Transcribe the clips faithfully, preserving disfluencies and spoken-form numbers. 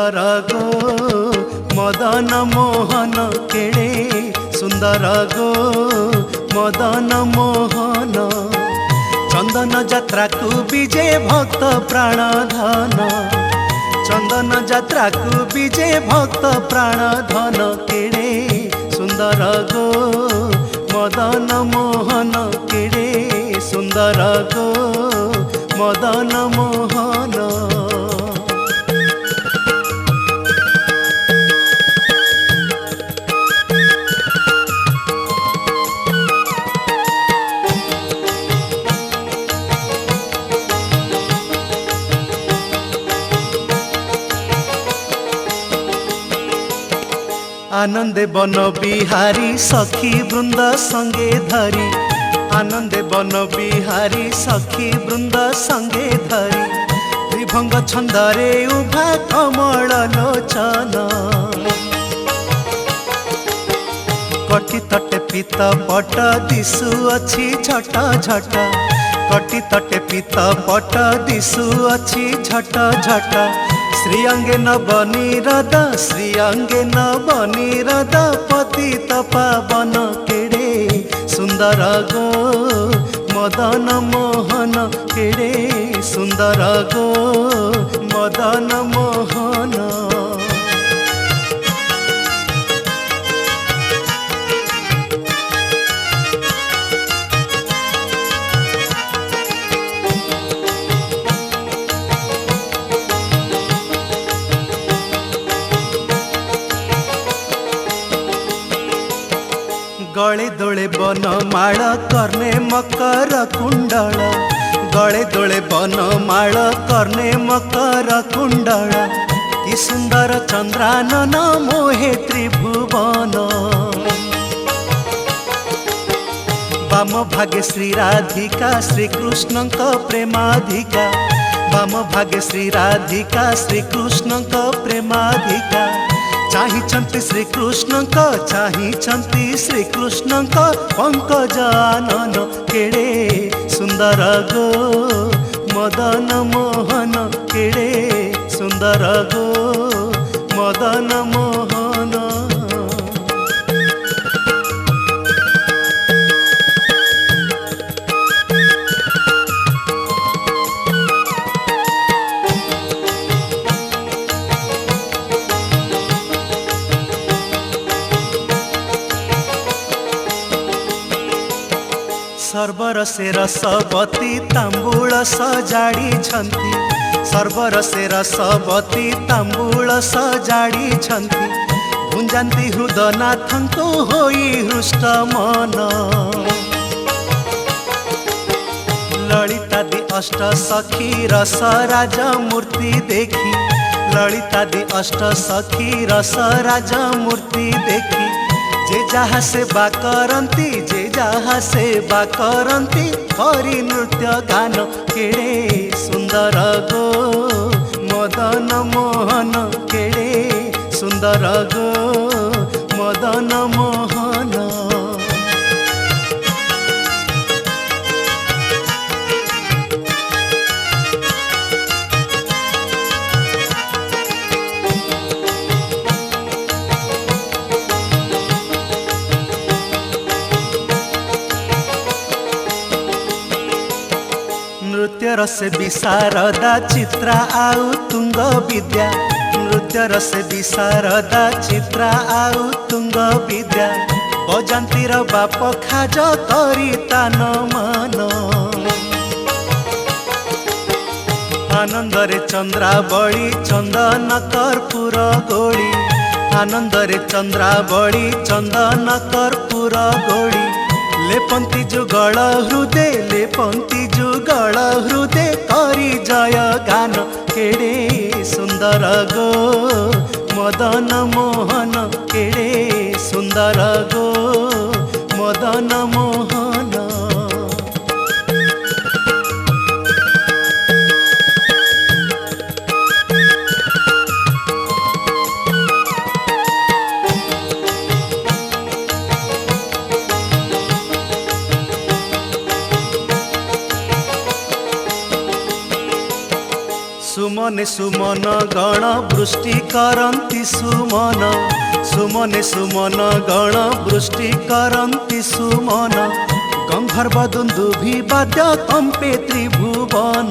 सुंदर गो मदन मोहन केड़े सुंदर गो मदन मोहन चंदन यात्रा को विजय भक्त प्राण धन चंदन यात्रा को विजय भक्त प्राण धन केड़े सुंदर गो मदन मोहन केड़े सुंदर गो मदन मोहन। आनंदे बन बिहारी सखी वृंद संगे धरी आनंदे बन बिहारी सखी वृंद संगे धरी त्रिभंग छंदरे उभा कमल लोचन कटी तटे पीत पट दिशु अच्छी झट झट कटी तटे पीत पट दिशु अच्छी झट झट श्रीअंगे नवनीरद श्रीअंगे नवनीरद पतित पावन केड़े सुंदर गो मदन मोहन केड़े सुंदर गो मदन मोहन। गले दोले बन माल कर्णे मकर कुंडल गले दोले बन माल कर्णे मकर कुंडल कि सुंदर चंद्रानन मोहे त्रिभुवन वाम भागे श्री राधिका श्री कृष्ण प्रेमाधिका वाम भागे श्री राधिका श्री कृष्ण प्रेमाधिका चाहिंचंती श्री कृष्ण चाहिंचंती श्री कृष्ण पंकजानन केड़े सुंदर गो मदन मोहन केड़े सुंदर गो मदन मोहन। सर्वर से रसवती तांबूल सजाड़ी छंती सर्वर से रसवती तांबूल सजाड़ी छंती गुंजाती हृदनाथ को होई हृष्ट मन ललितादि अष्ट सखी रस राजा मूर्ति देखी ललितादि अष्ट सखी रस राजा मूर्ति देखी जे जहा सेवा करती जे जहा सेवा करती हरि नृत्य गान केड़े सुंदर गो मदन मोहन केड़े सुंदर गो मदन मोहन। नृत्य रस विशारदा चित्रा आउ तुंग विद्या नृत्य रस विशारदा चित्रा आउ तुंग विद्या बजंतीर बाप खाज करी तान मन आनंदरे चंद्रावली चंदन कर्पूर गोली आनंदरे चंद्रावली चंदन कर्पूर गोली लेपंती जुगल हृदय लेपंती जुगल हृदय करी जय गान केड़े सुंदर गो मदन मोहन केड़े सुंदर गो मदन मोहन। सुमने सुमन गण वृष्टि करन्ति सुमन सुमने सुमन गण वृष्टि करन्ति सुमन गंधर्व दुन्दुभि वाद्य कम्पे त्रिभुवन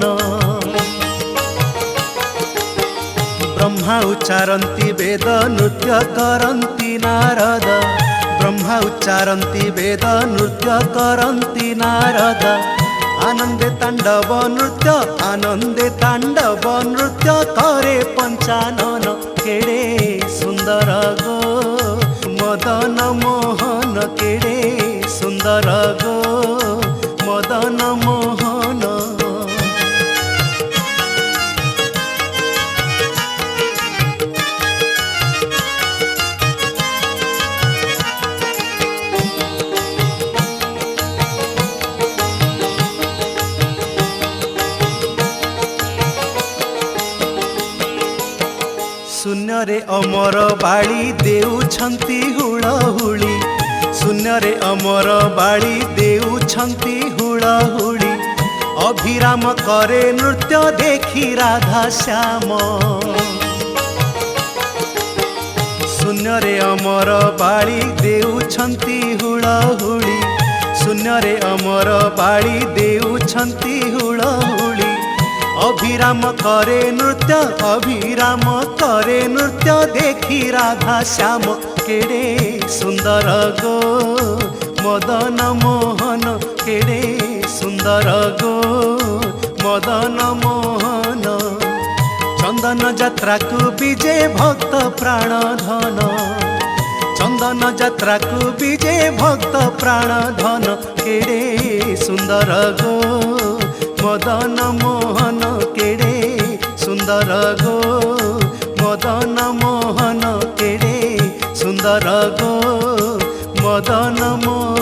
ब्रह्मा उच्चारन्ति वेद नृत्य करन्ति नारद ब्रह्मा उच्चारन्ति वेद नृत्य करन्ति नारद आनंदे तांडव नृत्य आनंदे तांडव नृत्य करे पंचानन केड़े सुंदर गो मदन मोहन केड़े सुंदर गो मदन मोहन शून्य रे अमर बाड़ी देउछंती हुड़हुड़ी शून्य रे अमर बाड़ी देउछंती हुड़हुड़ी अभिराम करे नृत्य देखी राधा श्याम शून्य रे अमर बाड़ी देउछंती हुड़हुड़ी शून्य रे अमर बाड़ी देउछंती हुड़हुड़ी अभिराम करे नृत्य अभिराम करे नृत्य देखी राधा श्याम केड़े सुंदर गो मदन मोहन केड़े सुंदर गो मदन मोहन चंदन यात्रा को विजे भक्त प्राण धन चंदन यात्रा को विजे भक्त प्राण धन केड़े सुंदर गो मदन मोहन केड़े सुंदर गो मदन मोहन केड़े सुंदर गो मदन मोहन।